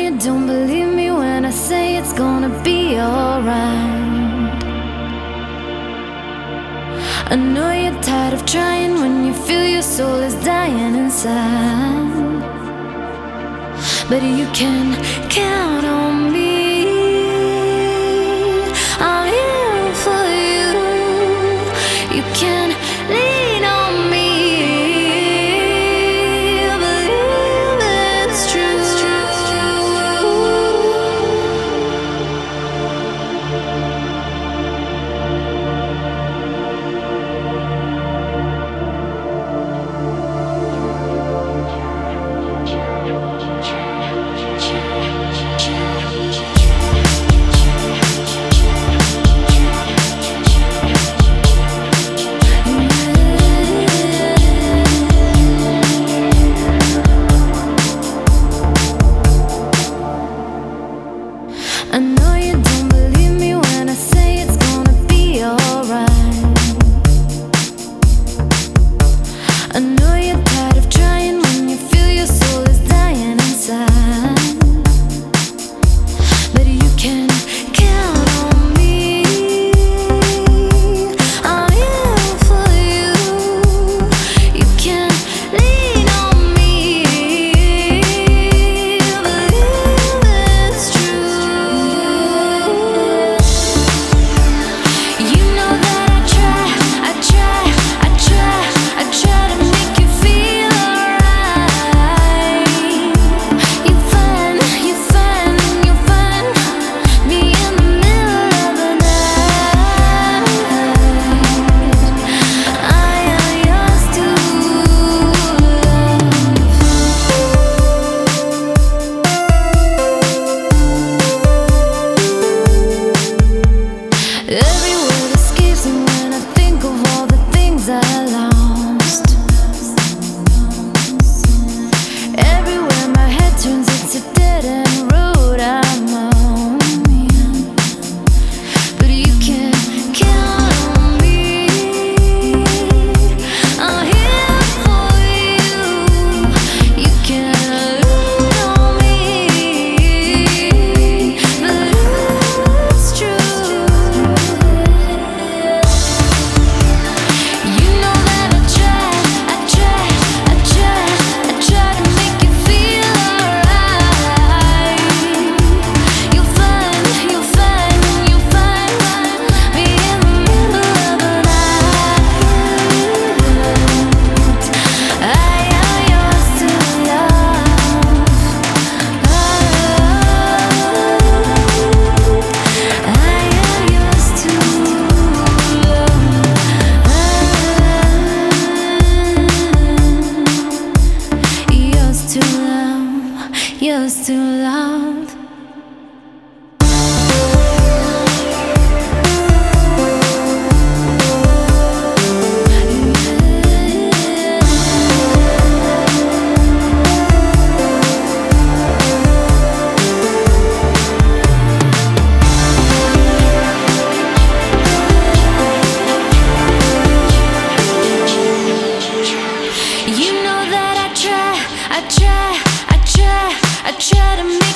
you don't believe me when I say it's gonna be alright. I know you're tired of trying when you feel your soul is dying inside. But you can count on me. I'm here for you. You can lean on me. Believe it's true. I know you don't believe me when I say it's gonna be alright. I know you're tired of trying when you feel your soul is dying inside. But you can count on me. I'm here for you. You can lean on me. Believe it's true. You know that I try to make you feel alright. You find me in the middle of the night. I am yours to love. Every word escapes me when I think of all the things I lost. Everywhere my head turns, it's a dead end road I'm on. But you can count on me. I'm here for you. You can lean on me. But it's true. You know that I try to make you feel alright. You'll find me in the middle of the night. I am yours to love. I am yours to love. Yours to love. You know that I try to make